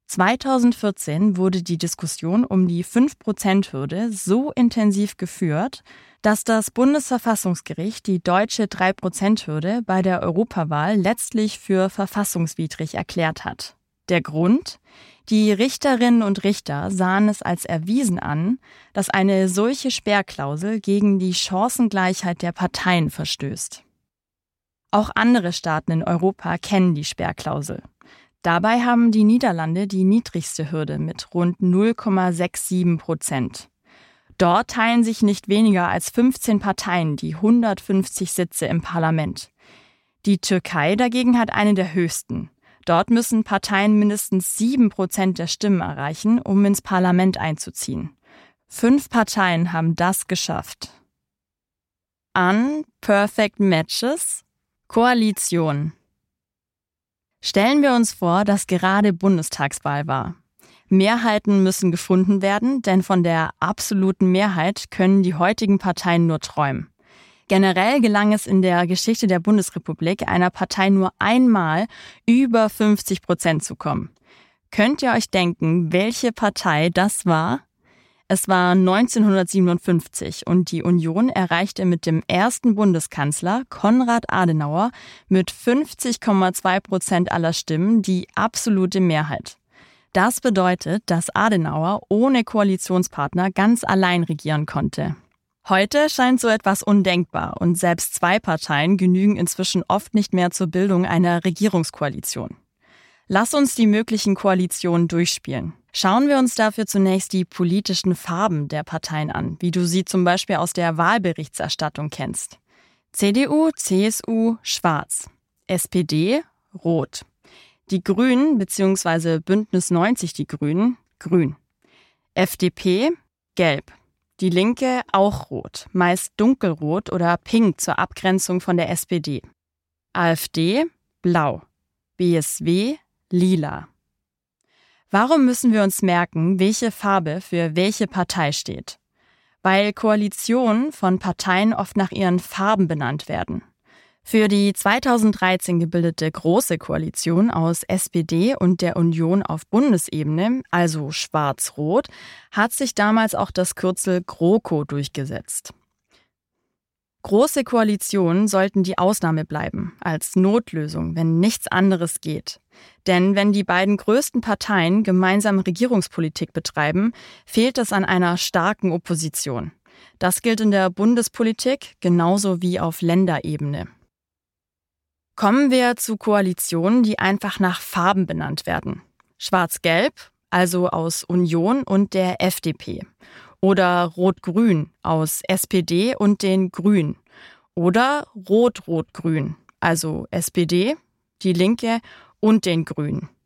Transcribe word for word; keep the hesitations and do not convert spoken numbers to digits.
zweitausendvierzehn wurde die Diskussion um die fünf Prozent Hürde so intensiv geführt, dass das Bundesverfassungsgericht die deutsche drei Prozent Hürde bei der Europawahl letztlich für verfassungswidrig erklärt hat. Der Grund? Die Richterinnen und Richter sahen es als erwiesen an, dass eine solche Sperrklausel gegen die Chancengleichheit der Parteien verstößt. Auch andere Staaten in Europa kennen die Sperrklausel. Dabei haben die Niederlande die niedrigste Hürde mit rund null Komma siebenundsechzig Prozent. Dort teilen sich nicht weniger als fünfzehn Parteien die hundertfünfzig Sitze im Parlament. Die Türkei dagegen hat eine der höchsten. Dort müssen Parteien mindestens sieben Prozent der Stimmen erreichen, um ins Parlament einzuziehen. Fünf Parteien haben das geschafft. Unperfect Matches? Koalition. Stellen wir uns vor, dass gerade Bundestagswahl war. Mehrheiten müssen gefunden werden, denn von der absoluten Mehrheit können die heutigen Parteien nur träumen. Generell gelang es in der Geschichte der Bundesrepublik einer Partei nur einmal über fünfzig Prozent zu kommen. Könnt ihr euch denken, welche Partei das war? Es war neunzehnhundertsiebenundfünfzig und die Union erreichte mit dem ersten Bundeskanzler Konrad Adenauer mit fünfzig Komma zwei Prozent aller Stimmen die absolute Mehrheit. Das bedeutet, dass Adenauer ohne Koalitionspartner ganz allein regieren konnte. Heute scheint so etwas undenkbar und selbst zwei Parteien genügen inzwischen oft nicht mehr zur Bildung einer Regierungskoalition. Lass uns die möglichen Koalitionen durchspielen. Schauen wir uns dafür zunächst die politischen Farben der Parteien an, wie du sie zum Beispiel aus der Wahlberichterstattung kennst. C D U, C S U, schwarz. S P D, rot. Die Grünen bzw. Bündnis neunzig Die Grünen, grün. F D P, gelb. Die Linke auch rot, meist dunkelrot oder pink zur Abgrenzung von der S P D. AfD, blau. B S W, lila. Warum müssen wir uns merken, welche Farbe für welche Partei steht? Weil Koalitionen von Parteien oft nach ihren Farben benannt werden. Für die zweitausenddreizehn gebildete Große Koalition aus S P D und der Union auf Bundesebene, also schwarz-rot, hat sich damals auch das Kürzel GroKo durchgesetzt. Große Koalitionen sollten die Ausnahme bleiben, als Notlösung, wenn nichts anderes geht. Denn wenn die beiden größten Parteien gemeinsam Regierungspolitik betreiben, fehlt es an einer starken Opposition. Das gilt in der Bundespolitik genauso wie auf Länderebene. Kommen wir zu Koalitionen, die einfach nach Farben benannt werden. Schwarz-Gelb, also aus Union und der F D P. Oder Rot-Grün aus S P D und den Grünen. Oder Rot-Rot-Grün, also S P D, die Linke und den Grünen.